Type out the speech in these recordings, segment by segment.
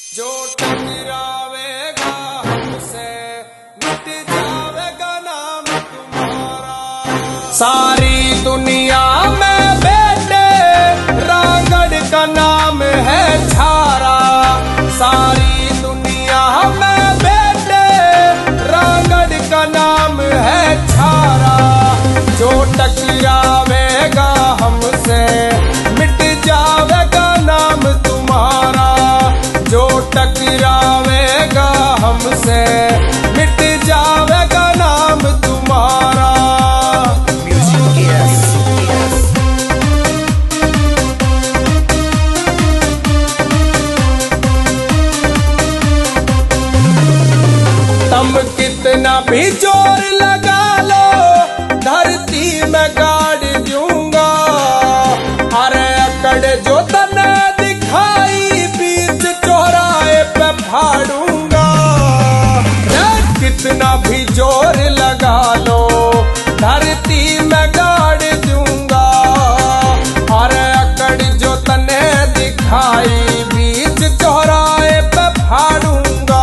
जो टकरावेगा हमसे मिट जाएगा नाम तुम्हारा। सारी दुनिया में बेटे रांगड़ का नाम है छारा। सारी दुनिया में बेटे रांगड़ का नाम है छारा। जो टकरावेगा हमसे मिट जाएगा नाम तुम्हारा। जो टकरावेगा हमसे मिट जाएगा नाम तुम्हारा। तुम कितना भी जोर लगा लो धरती में गाड़ दूंगा। अरे अकड़ जो तने दिखाई बीच चौराहे पे फाड़ूंगा। कितना भी जोर लगा लो धरती में गाड़ दूंगा। अरे अकड़ जो तने दिखाई बीच चौराहे पे फाड़ूंगा।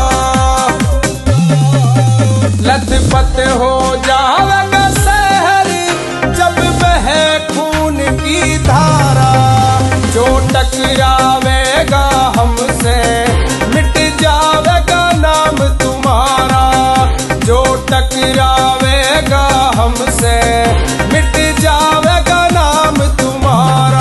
लथपथ हो जाएगा शहर जब बहे खून की धारा। जो टकरावेगा हमसे मिट जाएगा नाम तुम्हारा। जो टकरावेगा हमसे मिट जाएगा नाम तुम्हारा।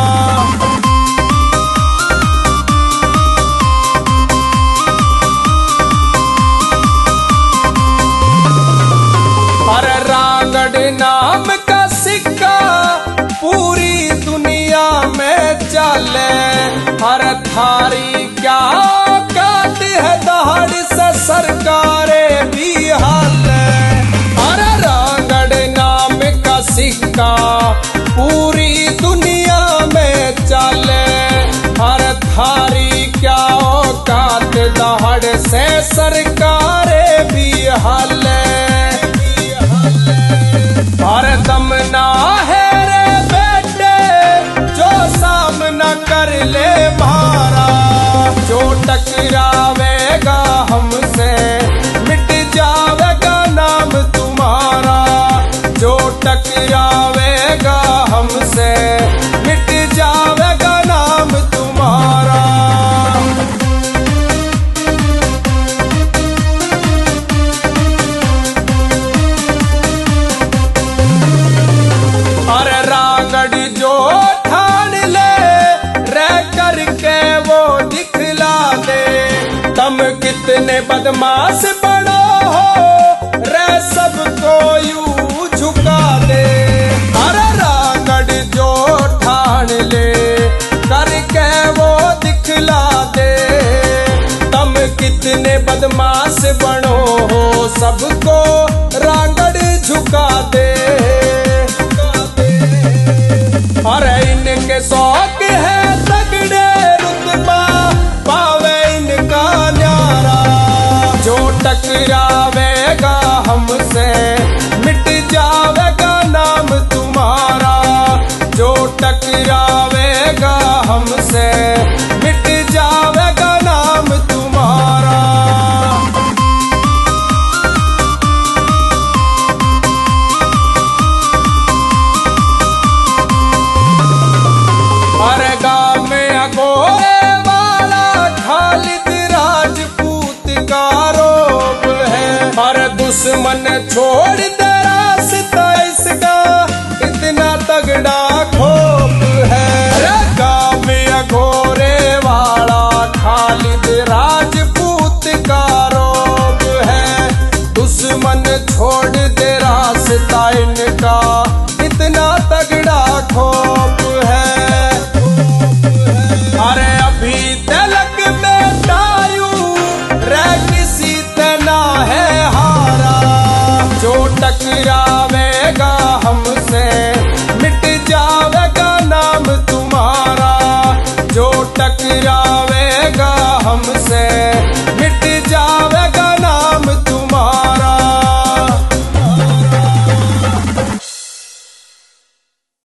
अरे रांगड़ नाम का सिक्का पूरी दुनिया में चले। हर थारी क्या औकात है दहाड़ से सरकारे भी हाले। अरे रांगड़ नाम का सिक्का पूरी दुनिया में चले। हर थारी क्या औकात दहाड़ से सरकारे भी हाले। दम ना है रे बेटे जो सामना कर ले मारा। जो टकरावेगा हमसे मिट जाएगा नाम तुम्हारा। जो टकरावेगा हमसे मिट जाएगा नाम तुम्हारा। जो ठान ले रह करके वो दिखला दे। तुम कितने बदमाश बड़ो हो रह सबको यूं झुका दे। अरे रांगड़ जो ठान ले करके वो दिखला दे। तुम कितने बदमाश बनो हो सबको रांगड़ झुका दे। अरे इनके शौक है तगड़े रुतबा पावे इनका न्यारा। जो टकरावेगा हमसे मिट जाएगा नाम तुम्हारा। जो टकरावेगा हमसे मिट जाएगा नाम तुम्हारा। दुश्मन छोड़ दे